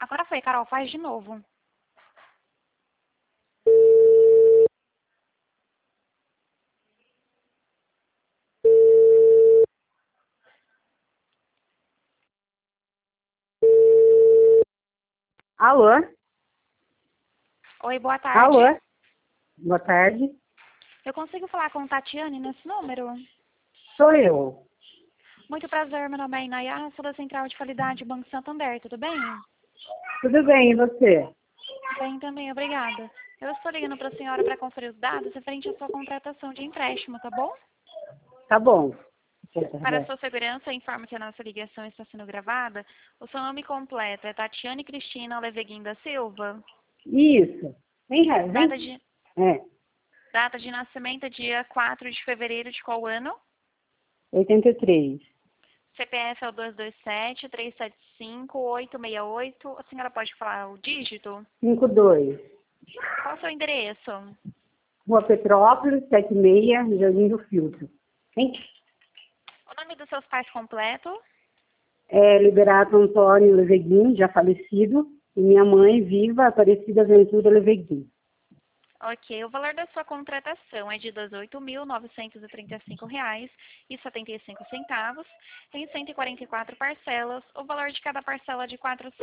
Agora foi, Carol, faz de novo. Alô? Oi, boa tarde. Alô? Boa tarde. Eu consigo falar com Tatiane nesse número? Sou eu. Muito prazer, meu nome é Inayá, sou da Central de Qualidade do Banco Santander, tudo bem? Tudo bem, e você? Bem também, obrigada. Eu estou ligando para a senhora para conferir os dados referente à sua contratação de empréstimo, tá bom? Tá bom. Para a sua segurança, informo que a nossa ligação está sendo gravada. O seu nome completo é Tatiane Cristina Leveguin da Silva. Isso. Vem, Data vem. de, É, data de nascimento é dia 4 de fevereiro de qual ano? 83. CPF é o 227-375-868. A senhora pode falar o dígito? 52. Qual o seu endereço? Rua Petrópolis, 76, Jardim do Filtro. Vem. O nome dos seus pais completo? Liberato Antônio Leveguin, já falecido, e minha mãe, viva, Aparecida Ventura Leveguin. Ok, o valor da sua contratação é de R$ 18.935,75 em 144 parcelas. O valor de cada parcela é de R$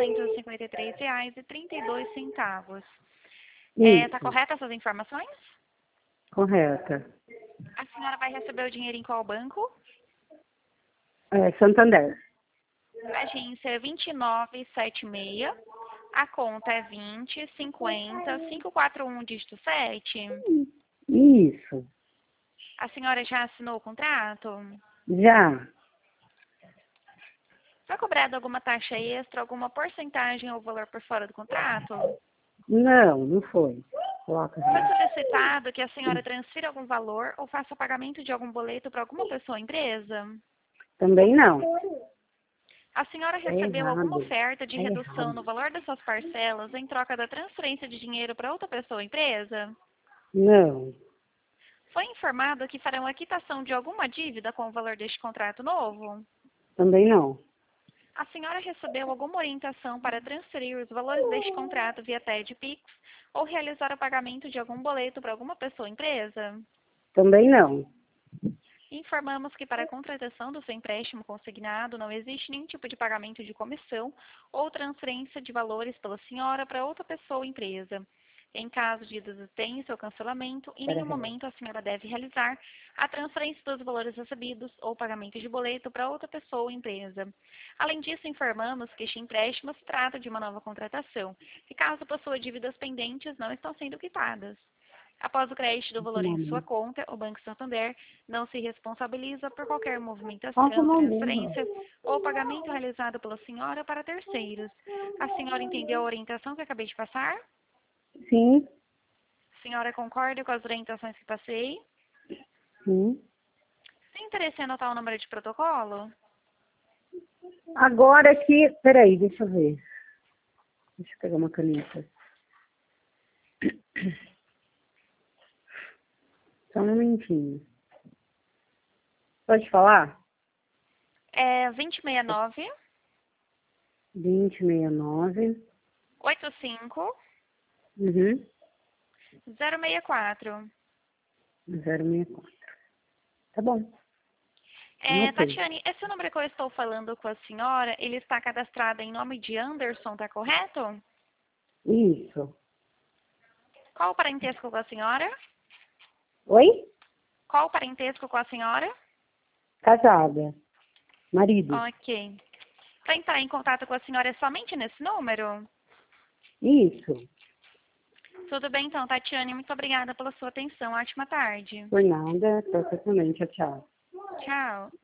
453,32. Está Isso, correta essas informações? correta. A senhora vai receber o dinheiro em qual banco? Santander. Agência 2976. A conta é 20 50 541 dígito 7. Isso, A senhora já assinou o contrato? já. Foi cobrado alguma taxa extra, alguma porcentagem ou valor por fora do contrato? Não foi. Coloca. Foi solicitado que a senhora transfira algum valor ou faça pagamento de algum boleto para alguma pessoa ou empresa? Também não. A senhora É recebeu alguma errado. oferta de É redução no errado. valor das suas parcelas em troca da transferência de dinheiro para outra pessoa ou empresa? Não, Foi informado que farão a quitação de alguma dívida com o valor deste contrato novo? também não. A senhora recebeu alguma orientação para transferir os valores deste contrato via TED Pix ou realizar o pagamento de algum boleto para alguma pessoa ou empresa? Também não. Informamos que para a contratação do seu empréstimo consignado não existe nenhum tipo de pagamento de comissão ou transferência de valores pela senhora para outra pessoa ou empresa. Em caso de desistência ou cancelamento, em nenhum momento a senhora deve realizar a transferência dos valores recebidos ou pagamento de boleto para outra pessoa ou empresa. Além disso, informamos que este empréstimo se trata de uma nova contratação e, caso possua dívidas pendentes, não estão sendo quitadas. Após o crédito do valor em sua conta, o Banco Santander não se responsabiliza por qualquer movimentação, transferência ou pagamento realizado pela senhora para terceiros. A senhora entendeu a orientação que acabei de passar? Sim, A senhora concorda com as orientações que passei? sim. Tem interesse em anotar o número de protocolo? Agora aqui, peraí, deixa eu ver. Deixa eu pegar uma caneta. Só um momentinho. Pode falar? É 2069 2069. 85 Uhum. 064. 064. Tá bom. Anotei. Tatiane, esse número que eu estou falando com a senhora, ele está cadastrado em nome de Anderson, tá correto? Isso. Qual o parentesco com a senhora? Oi? Qual o parentesco com a senhora? Casada. Marido. Ok. Para entrar em contato com a senhora é somente nesse número? Isso. Tudo bem então, Tatiane. Muito obrigada pela sua atenção. Ótima tarde. Por nada. Perfeitamente. Tchau. Tchau.